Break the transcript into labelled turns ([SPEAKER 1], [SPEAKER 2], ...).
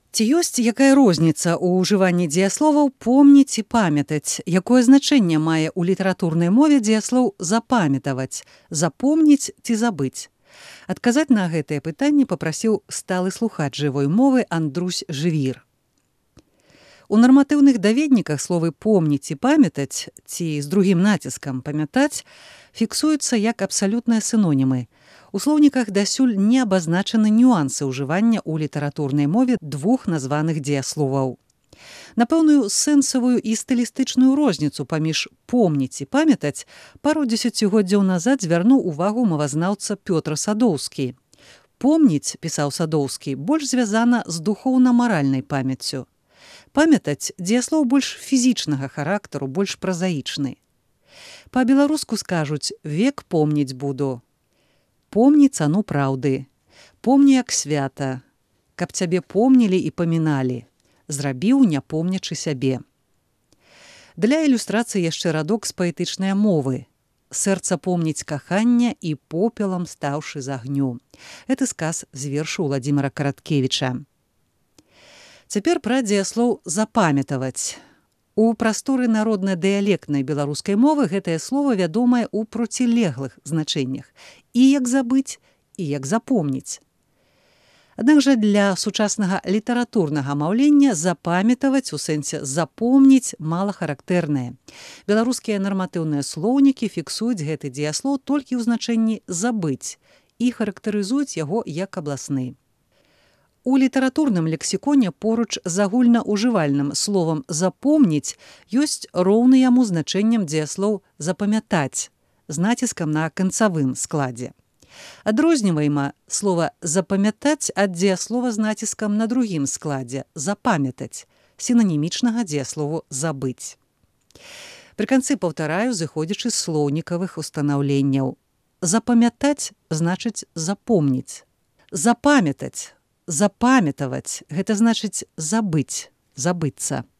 [SPEAKER 1] Ці ёсць якая розніца ў ўжыванні дзеясловаў помніць і памятаць? Якое значэнне мае ў літаратурнай мове дзеяслоў запамятаваць, запомніць ці забыць? Адказаць на гэтае пытанне папрасіў сталы слухач жывой мовы Андрусь Жывір. У нарматыўных даведніках словы помніць і памятаць ці з другім націскам памятаць фіксуюцца як абсалютныя сінонімы. У слоўніках дасюль не абазначаны нюансы ўжывання ў літаратурнай мове двух названых дзеясловаў. На пэўную сэнсавую і стылістычную розніцу паміж помніць і памятаць пару дзесяцігоддзяў назад звярнуў увагу мовазнаўца Пётр Садоўскі. Помніць, пісаў Садоўскі, больш звязана з духоўна-маральнай памяццю. Памятаць дзеяслоў больш фізічнага характару, больш празаічны. Па-беларуску скажуць «век помніць буду». Помні цану праўды, помні як свята, каб цябе помнілі і паміналі, зрабіў не помнячы сябе. Для ілюстрацыі яшчэ радок з паэтычнай мовы. Сэрца помніць кахання і попелам стаўшы з агню. Гэты сказ з вершу Владзіміра Караткевіча. Цяпер пра дзеяслоў запамятаваць. У прасторы народна-дыялектнай беларускай мовы гэтае слова вядомае ў процілеглых значэннях і як забыць, і як запомніць. Аднак жа для сучаснага літаратурнага маўлення запамятаваць у сэнсе запомніць малахарактэрнае. Беларускія нарматыўныя слоўнікі фіксуюць гэты дзеяслоў толькі ў значэнні забыць і характарызуюць яго як абласны. У літаратурным лексіконе поруч з агульнаўжывальным словам «запомніць» ёсць роўны яму значэннем дзеяслоў «запамятаць» з націскам на канцавым складзе. Адрозніваема слова «запамятаць» ад дзеяслова з націскам на другім складзе «запамятаць», сінанімічнага дзеяслову «забыць». Пры канцы паўтараю, зыходзячы з слоўнікавых устанаўленняў. Запамятаць значыць запомніць. Запамятаць, запамятаваць – гэта значыць забыць, забыцца.